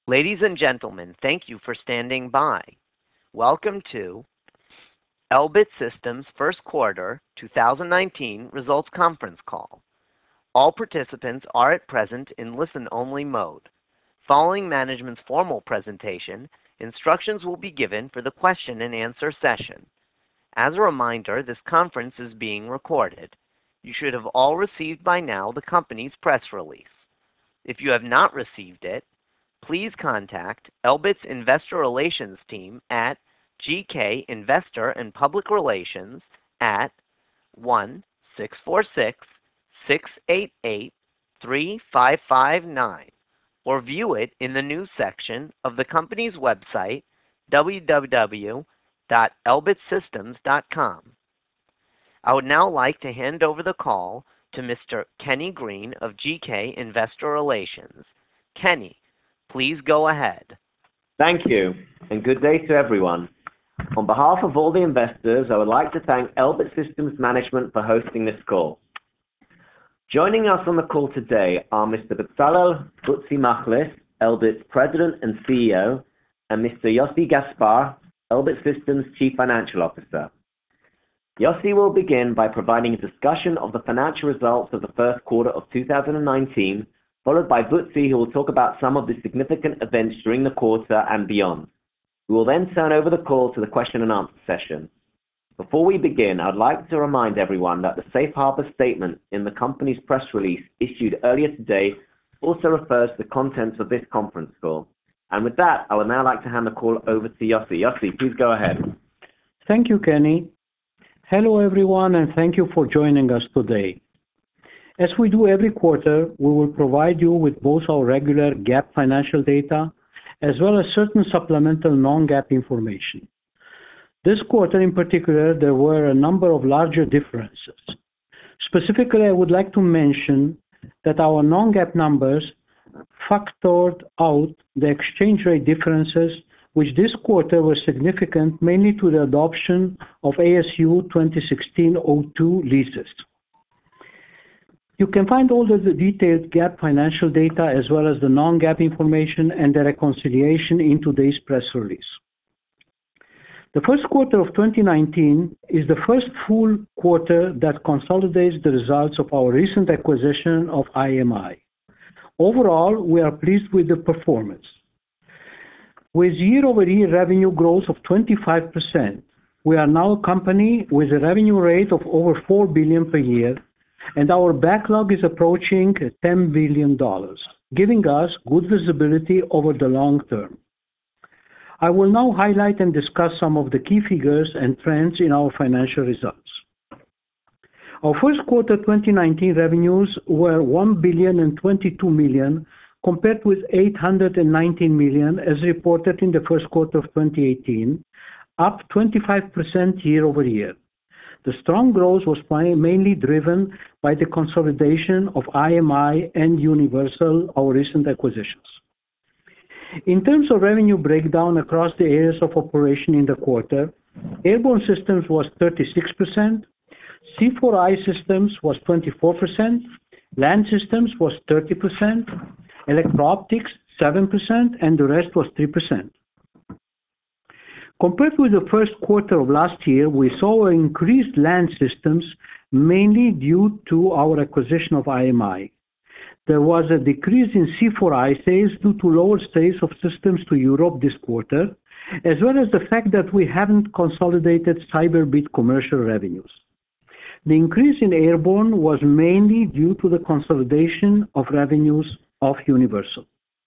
Ladies and gentlemen, thank you for standing by. Welcome to Elbit Systems First Quarter 2019 Results Conference Call. All participants are at present in listen-only mode. Following management's formal presentation, instructions will be given for the question and answer session. As a reminder, this conference is being recorded. You should have all received by now the company's press release. If you have not received it, please contact Elbit's Investor Relations team at GK Investor and Public Relations at 1-646-688-3559 or view it in the news section of the company's website, www.elbitsystems.com. I would now like to hand over the call to Mr. Kenny Green of GK Investor Relations. Kenny, please go ahead. Thank you, and good day to everyone. On behalf of all the investors, I would like to thank Elbit Systems Management for hosting this call. Joining us on the call today are Mr. Bezalel Butzi Machlis, Elbit's President and CEO, and Mr. Yossi Gaspar, Elbit Systems Chief Financial Officer. Yossi will begin by providing a discussion of the financial results of the first quarter of 2019, followed by Butzi, who will talk about some of the significant events during the quarter and beyond. We will then turn over the call to the question and answer session. Before we begin, I'd like to remind everyone that the safe harbor statement in the company's press release issued earlier today also refers to the contents of this conference call. And with that, I would now like to hand the call over to Yossi. Yossi, please go ahead. Thank you, Kenny. Hello, everyone, and thank you for joining us today. As we do every quarter, we will provide you with both our regular GAAP financial data as well as certain supplemental non-GAAP information. This quarter in particular, there were a number of larger differences. Specifically, I would like to mention that our non-GAAP numbers factored out the exchange rate differences, which this quarter were significant mainly to the adoption of ASU 2016-02 leases. You can find all the detailed GAAP financial data as well as the non-GAAP information and the reconciliation in today's press release. The first quarter of 2019 is the first full quarter that consolidates the results of our recent acquisition of IMI. Overall, we are pleased with the performance. With year-over-year revenue growth of 25%, we are now a company with a revenue rate of over $4 billion per year, and our backlog is approaching $10 billion, giving us good visibility over the long term. I will now highlight and discuss some of the key figures and trends in our financial results. Our first quarter 2019 revenues were $1,022 million, compared with $819 million as reported in the first quarter of 2018, up 25% year-over-year. The strong growth was mainly driven by the consolidation of IMI and Universal, our recent acquisitions. In terms of revenue breakdown across the areas of operation in the quarter, Airborne Systems was 36%, C4I Systems was 24%, Land Systems was 30%, Electro-Optics 7%, and the rest was 3%. Compared with the first quarter of last year, we saw increased Land Systems mainly due to our acquisition of IMI. There was a decrease in C4I sales due to lower sales of systems to Europe this quarter, as well as the fact that we haven't consolidated Cyberbit commercial revenues. The increase in Airborne was mainly due to the consolidation of revenues of Universal.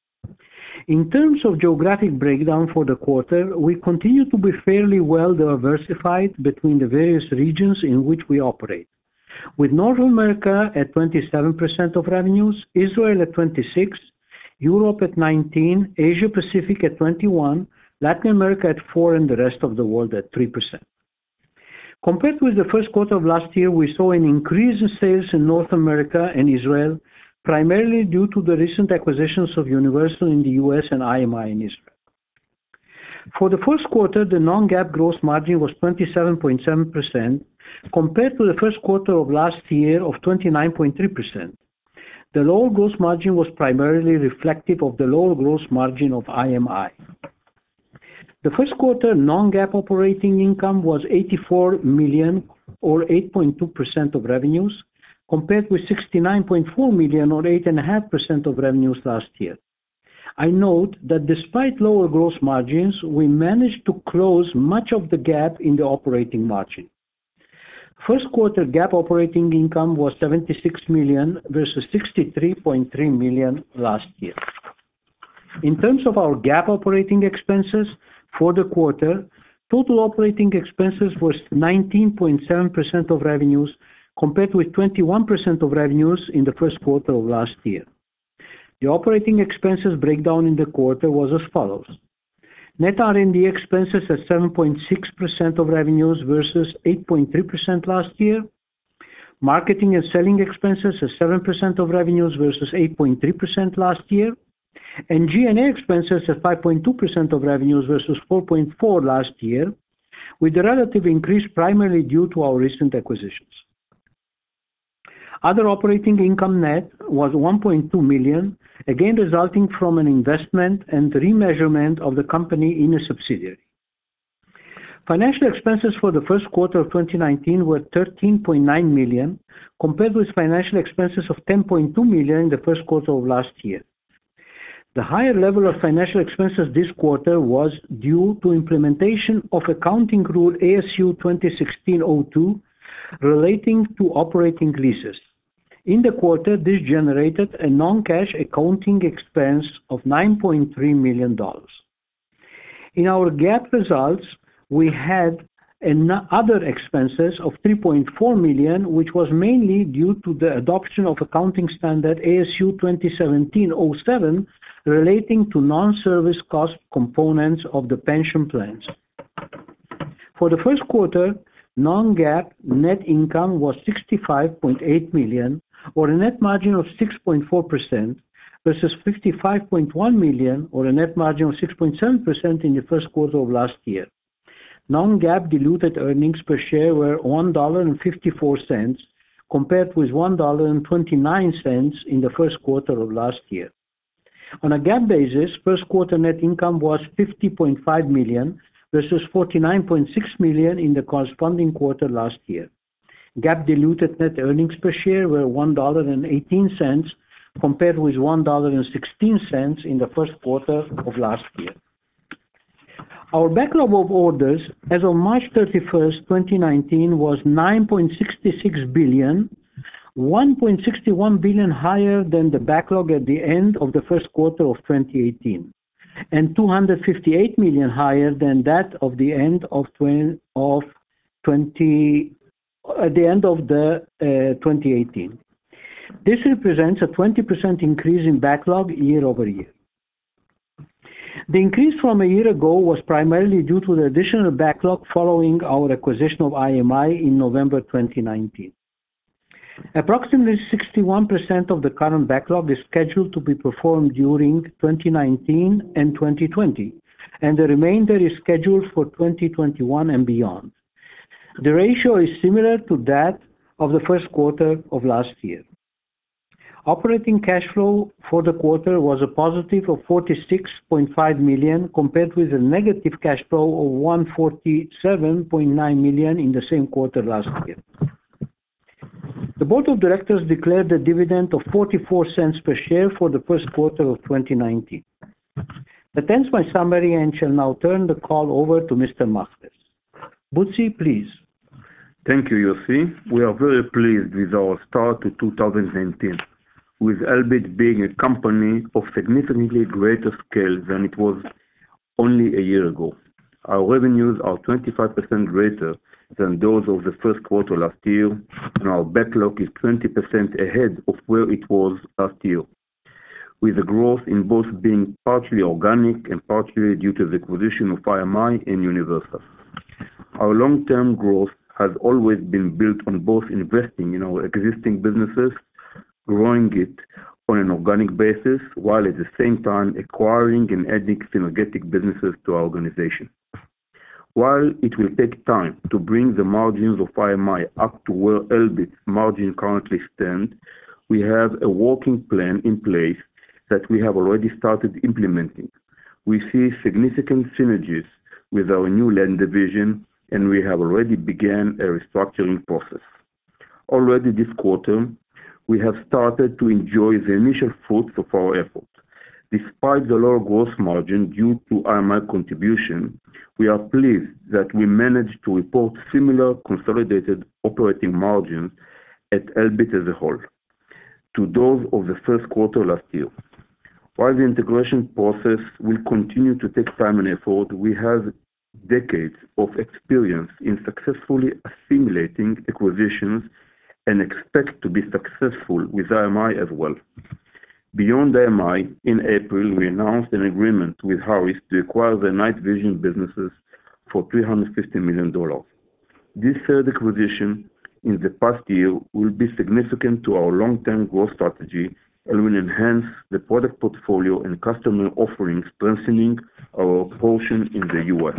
In terms of geographic breakdown for the quarter, we continue to be fairly well diversified between the various regions in which we operate, with North America at 27% of revenues, Israel at 26%, Europe at 19%, Asia Pacific at 21%, Latin America at 4%, and the rest of the world at 3%. Compared with the first quarter of last year, we saw an increase in sales in North America and Israel, primarily due to the recent acquisitions of Universal in the US and IMI in Israel. For the first quarter, the non-GAAP gross margin was 27.7%, compared to the first quarter of last year of 29.3%. The lower gross margin was primarily reflective of the lower gross margin of IMI. The first quarter non-GAAP operating income was $84 million, or 8.2% of revenues, compared with $69.4 million, or 8.5% of revenues last year. I note that despite lower gross margins, we managed to close much of the gap in the operating margin. First quarter GAAP operating income was $76 million versus $63.3 million last year. In terms of our GAAP operating expenses for the quarter, total operating expenses was 19.7% of revenues, compared with 21% of revenues in the first quarter of last year. The operating expenses breakdown in the quarter was as follows. Net R&D expenses at 7.6% of revenues versus 8.3% last year. Marketing and selling expenses at 7% of revenues versus 8.3% last year. And G&A expenses at 5.2% of revenues versus 4.4% last year, with the relative increase primarily due to our recent acquisitions. Other operating income net was $1.2 million, again resulting from an investment and remeasurement of the company in a subsidiary. Financial expenses for the first quarter of 2019 were $13.9 million, compared with financial expenses of $10.2 million in the first quarter of last year. The higher level of financial expenses this quarter was due to implementation of accounting rule ASU 2016-02 relating to operating leases. In the quarter, this generated a non-cash accounting expense of $9.3 million. In our GAAP results, we had other expenses of $3.4 million, which was mainly due to the adoption of accounting standard ASU 2017-07 relating to non-service cost components of the pension plans. For the first quarter, non-GAAP net income was $65.8 million, or a net margin of 6.4%, versus $55.1 million, or a net margin of 6.7% in the first quarter of last year. Non-GAAP diluted earnings per share were $1.54, compared with $1.29 in the first quarter of last year. On a GAAP basis, first quarter net income was $50.5 million versus $49.6 million in the corresponding quarter last year. GAAP diluted net earnings per share were $1.18, compared with $1.16 in the first quarter of last year. Our backlog of orders as of March 31st, 2019 was $9.66 billion, $1.61 billion higher than the backlog at the end of the first quarter of 2018, and $258 million higher than that of the end of 2018. This represents a 20% increase in backlog year over year. The increase from a year ago was primarily due to the additional backlog following our acquisition of IMI in November 2019. Approximately 61% of the current backlog is scheduled to be performed during 2019 and 2020, and the remainder is scheduled for 2021 and beyond. The ratio is similar to that of the first quarter of last year. Operating cash flow for the quarter was a positive of $46.5 million, compared with a negative cash flow of $147.9 million in the same quarter last year. The board of directors declared a dividend of 44 cents per share for the first quarter of 2019. That ends my summary and shall now turn the call over to Mr. Machlis. Butzi, please. Thank you, Yossi. We are very pleased with our start to 2019, with Elbit being a company of significantly greater scale than it was only a year ago. Our revenues are 25% greater than those of the first quarter last year, and our backlog is 20% ahead of where it was last year, with the growth in both being partially organic and partially due to the acquisition of IMI and Universal. Our long-term growth has always been built on both investing in our existing businesses, growing it on an organic basis, while at the same time acquiring and adding synergetic businesses to our organization. While it will take time to bring the margins of IMI up to where Elbit's margin currently stand, we have a working plan in place that we have already started implementing. We see significant synergies with our new land division, and we have already begun a restructuring process. Already this quarter, we have started to enjoy the initial fruits of our efforts. Despite the lower gross margin due to IMI contribution, we are pleased that we managed to report similar consolidated operating margins at Elbit as a whole to those of the first quarter last year. While the integration process will continue to take time and effort, we have decades of experience in successfully assimilating acquisitions and expect to be successful with IMI as well. Beyond IMI, in April, we announced an agreement with Harris to acquire the night vision businesses for $350 million. This third acquisition in the past year will be significant to our long-term growth strategy and will enhance the product portfolio and customer offerings, strengthening our portion in the U.S.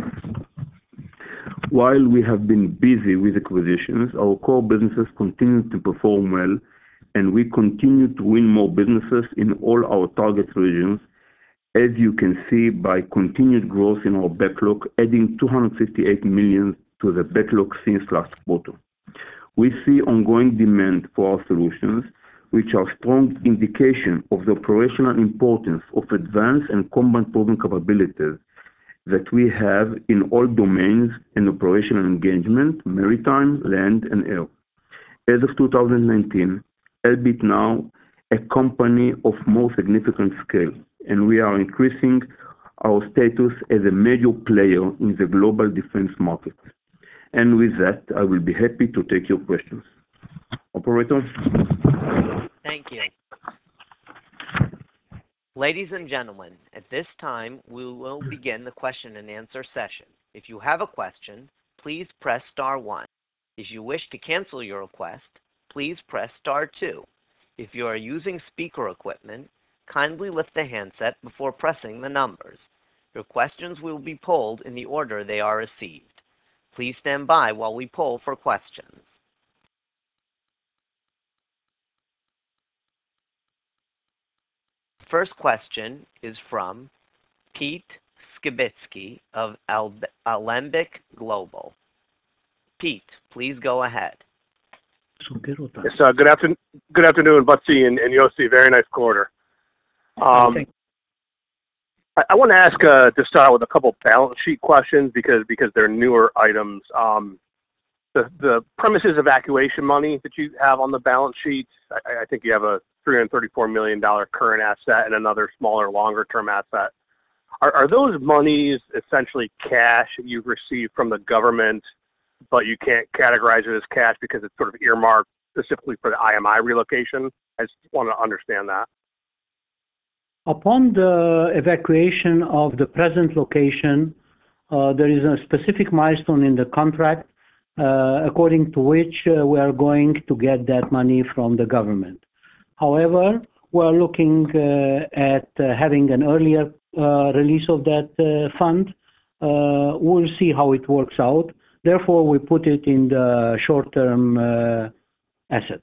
While we have been busy with acquisitions, our core businesses continue to perform well, and we continue to win more businesses in all our target regions, as you can see by continued growth in our backlog, adding $258 million to the backlog since last quarter. We see ongoing demand for our solutions, which are strong indication of the operational importance of advanced and combat-proven capabilities that we have in all domains in operational engagement, maritime, land, and air. As of 2019, Elbit now a company of more significant scale, and we are increasing our status as a major player in the global defense market. And with that, I will be happy to take your questions. Operator? Thank you. Ladies and gentlemen, at this time, we will begin the question and answer session. If you have a question, please press star 1. If you wish to cancel your request, please press star 2. If you are using speaker equipment, kindly lift the handset before pressing the numbers. Your questions will be polled in the order they are received. Please stand by while we poll for questions. First question is from Pete Skibitsky of Alembic Global. Pete, please go ahead. Yes, good afternoon, Butzi and Yossi. Very nice quarter. I want to ask to start with a couple balance sheet questions because they're newer items. The premises evacuation money that you have on the balance sheet, I think you have a $334 million current asset and another smaller, longer-term asset. Are those monies essentially cash that you've received from the government, but you can't categorize it as cash because it's sort of earmarked specifically for the IMI relocation? I just want to understand that. Upon the evacuation of the present location, there is a specific milestone in the contract according to which we are going to get that money from the government. However, we are looking at having an earlier release of that fund. We'll see how it works out. Therefore, we put it in the short-term asset.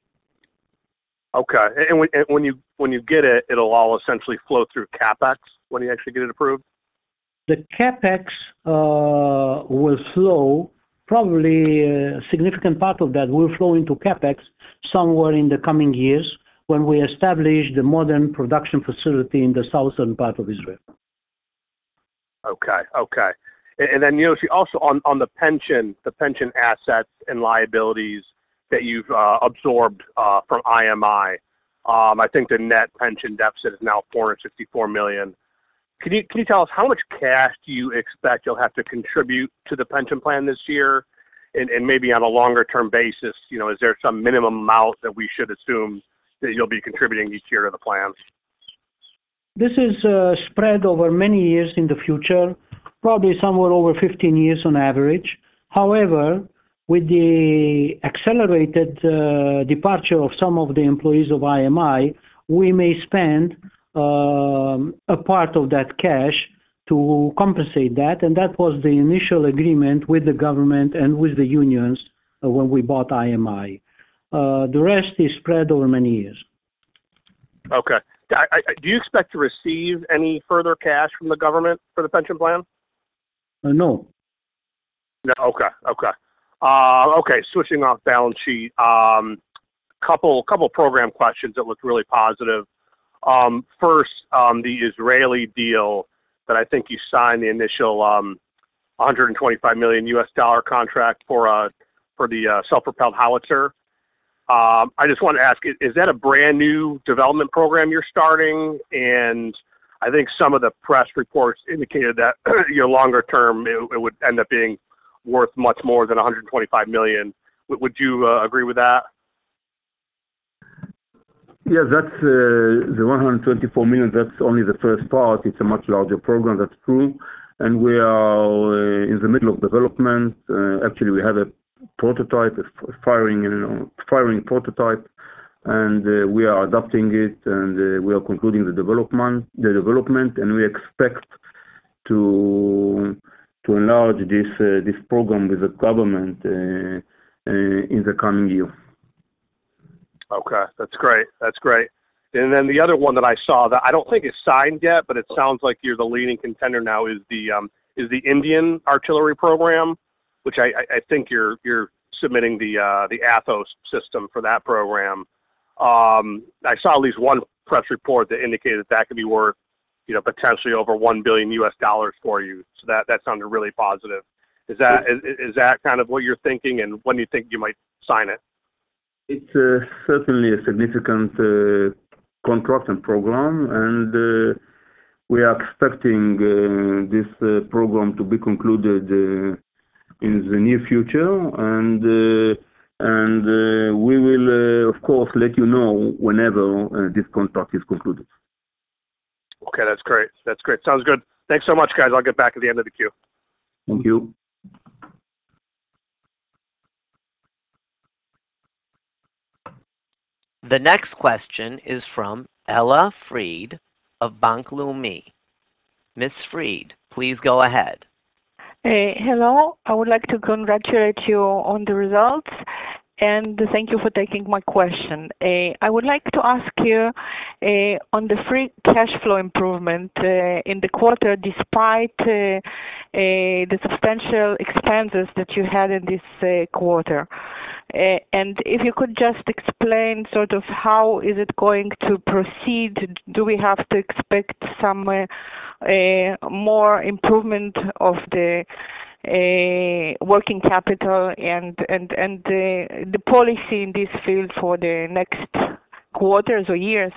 Okay. And when you get it, it'll all essentially flow through CapEx when you actually get it approved? The CapEx will flow, probably a significant part of that will flow into CapEx somewhere in the coming years when we establish the modern production facility in the southern part of Israel. Okay. And then, Yossi, also on the pension assets and liabilities that you've absorbed from IMI, I think the net pension deficit is now $464 million. Can you tell us how much cash do you expect you'll have to contribute to the pension plan this year? And maybe on a longer term basis, is there some minimum amount that we should assume that you'll be contributing each year to the plan? This is spread over many years in the future, probably somewhere over 15 years on average. However, with the accelerated departure of some of the employees of IMI, we may spend a part of that cash to compensate that, and that was the initial agreement with the government and with the unions when we bought IMI. The rest is spread over many years. Okay. Do you expect to receive any further cash from the government for the pension plan? No. No. Okay. Okay. Switching off balance sheet. Couple program questions that look really positive. First, the Israeli deal that I think you signed the initial $125 million contract for the self-propelled howitzer. I just want to ask, is that a brand new development program you're starting? And I think some of the press reports indicated that longer term it would end up being worth much more than $125 million. Would you agree with that? Yeah, that's the $124 million. That's only the first part. It's a much larger program. That's true, and we are in the middle of development. Actually, we have a prototype, a firing prototype, and we are adapting it, and we are concluding the development, and we expect to enlarge this program with the government in the coming year. Okay, that's great. And then the other one that I saw that I don't think is signed yet, but it sounds like you're the leading contender now is the Indian artillery program, which I think you're submitting the Athos system for that program. I saw at least one press report that indicated that could be worth potentially over $1 billion for you. So that sounded really positive. Is that kind of what you're thinking, and when do you think you might sign it? It's certainly a significant contract and program, and we are expecting this program to be concluded in the near future, and we will, of course, let you know whenever this contract is concluded. Okay, that's great. Sounds good. Thanks so much, guys. I'll get back at the end of the queue. Thank you. The next question is from Ella Fried of Bank Leumi. Ms. Fried, please go ahead. Hello. I would like to congratulate you on the results, and thank you for taking my question. I would like to ask you on the free cash flow improvement in the quarter, despite the substantial expenses that you had in this quarter. And if you could just explain sort of how is it going to proceed? Do we have to expect some more improvement of the working capital and the policy in this field for the next quarters or years?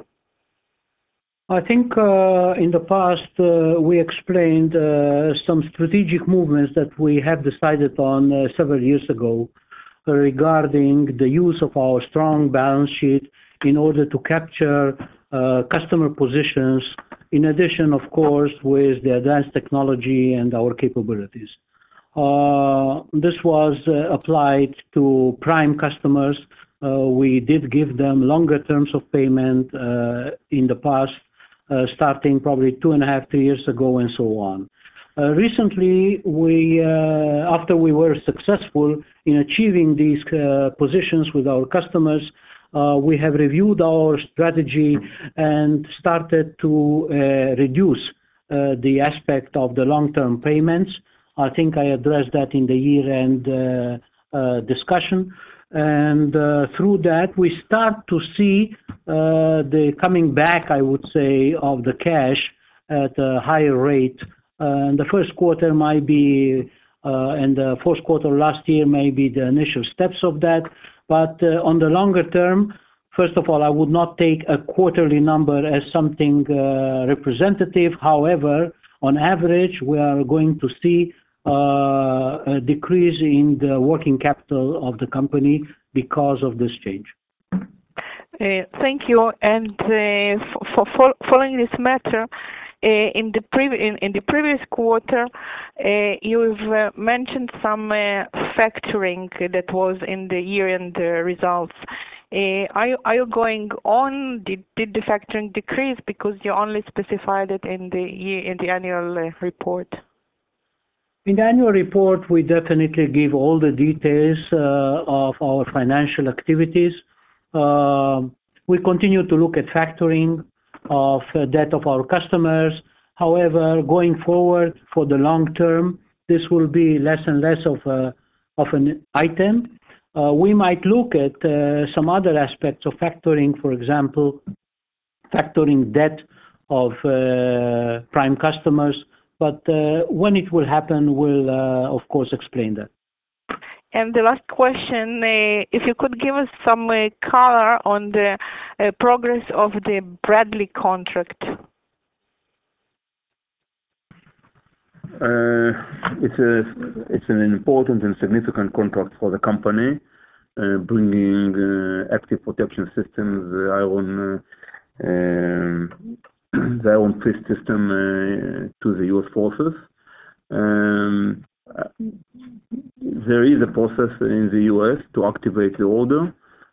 I think in the past we explained some strategic movements that we have decided on several years ago regarding the use of our strong balance sheet in order to capture customer positions, in addition, of course, with the advanced technology and our capabilities. This was applied to prime customers. We did give them longer terms of payment in the past, starting probably 2.5, 3 years ago, and so on. Recently, after we were successful in achieving these positions with our customers, we have reviewed our strategy and started to reduce the aspect of the long-term payments. I think I addressed that in the year-end discussion. And through that, we start to see the coming back, I would say, of the cash at a higher rate. And the first quarter might be, and the fourth quarter last year may be the initial steps of that. But on the longer term, first of all, I would not take a quarterly number as something representative. However, on average, we are going to see a decrease in the working capital of the company because of this change. Thank you. And for following this matter, in the previous quarter, you've mentioned some factoring that was in the year-end results. Are you going on? Did the factoring decrease because you only specified it in the annual report? In the annual report, we definitely give all the details of our financial activities. We continue to look at factoring of debt of our customers. However, going forward for the long term, this will be less and less of an item. We might look at some other aspects of factoring, for example, factoring debt of prime customers, but when it will happen, we'll of course explain that. And the last question, if you could give us some color on the progress of the Bradley contract. It's an important and significant contract for the company, bringing active protection systems, the Iron Fist system to the U.S. forces. There is a process in the U.S. to activate the order.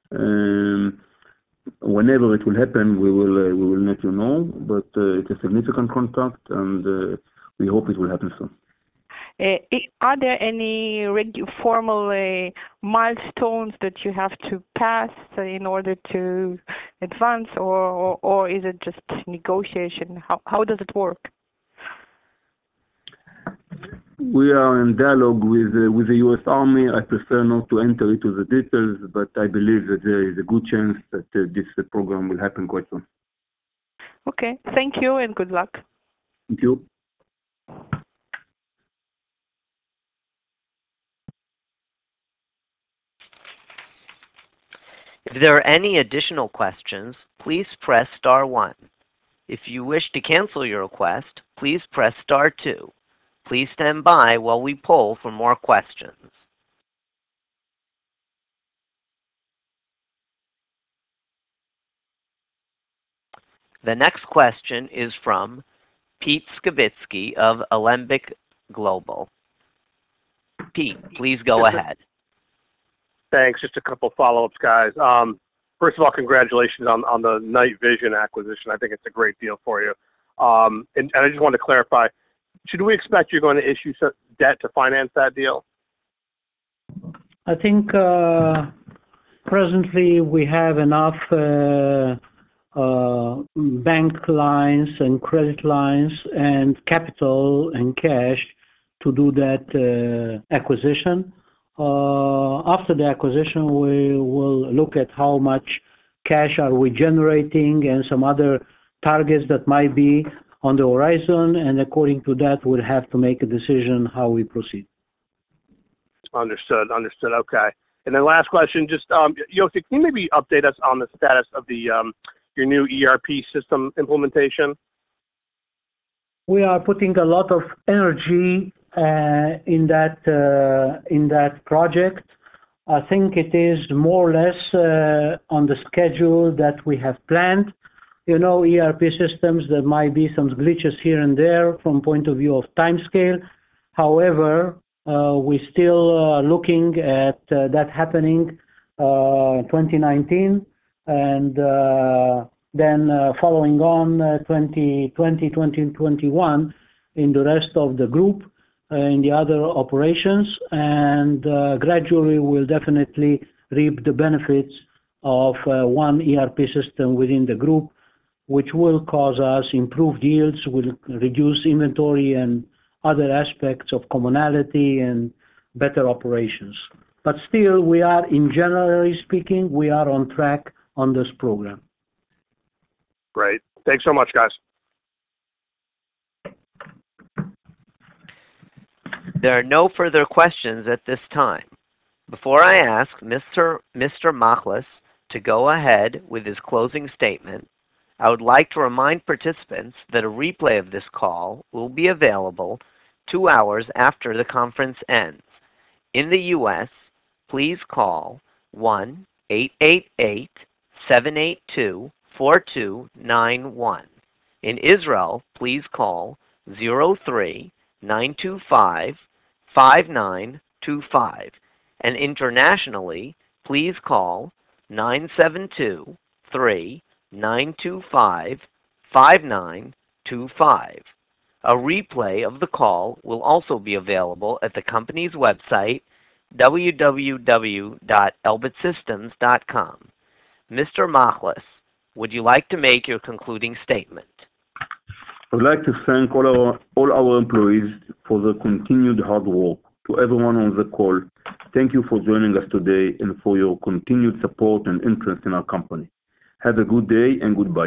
Whenever it will happen, we will let you know. But it's a significant contract, and we hope it will happen soon. Are there any formal milestones that you have to pass in order to advance, or is it just negotiation? How does it work? We are in dialogue with the U.S. Army. I prefer not to enter into the details, but I believe that there is a good chance that this program will happen quite soon. Okay. Thank you and good luck. Thank you. If there are any additional questions, please press star 1. If you wish to cancel your request, please press star 2. Please stand by while we poll for more questions. The next question is from Pete Skibitsky of Alembic Global. Pete, please go ahead. Thanks. Just a couple follow-ups, guys. First of all, congratulations on the Night Vision acquisition. I think it's a great deal for you. And I just wanted to clarify, should we expect you're going to issue some debt to finance that deal? I think presently we have enough bank lines and credit lines and capital and cash to do that acquisition. After the acquisition, we will look at how much cash are we generating and some other targets that might be on the horizon, and according to that, we'll have to make a decision how we proceed. Understood. Okay. And then last question, just Yossi, can you maybe update us on the status of the your new ERP system implementation? We are putting a lot of energy in that project. I think it is more or less on the schedule that we have planned. You know, ERP systems, there might be some glitches here and there from point of view of time scale. However, we're still looking at that happening 2019, and then following on 2020, 2021 in the rest of the group, in the other operations, and gradually we'll definitely reap the benefits of one ERP system within the group, which will cause us improved yields, will reduce inventory and other aspects of commonality and better operations. But still, we are, in generally speaking, we are on track on this program. Great. Thanks so much, guys. There are no further questions at this time. Before I ask Mr. Machlis to go ahead with his closing statement, I would like to remind participants that a replay of this call will be available 2 hours after the conference ends. In the U.S., please call 1-888-782-4291. In Israel, please call 03-925-5925. And internationally, please call 972-3-925-5925. A replay of the call will also be available at the company's website, www.elbitsystems.com. Mr. Machlis, would you like to make your concluding statement? I would like to thank all our employees for their continued hard work. To everyone on the call, thank you for joining us today and for your continued support and interest in our company. Have a good day and goodbye.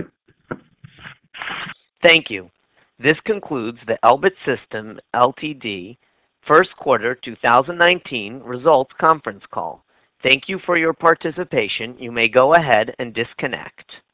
Thank you. This concludes the Elbit Systems Ltd. First Quarter 2019 Results Conference Call. Thank you for your participation. You may go ahead and disconnect.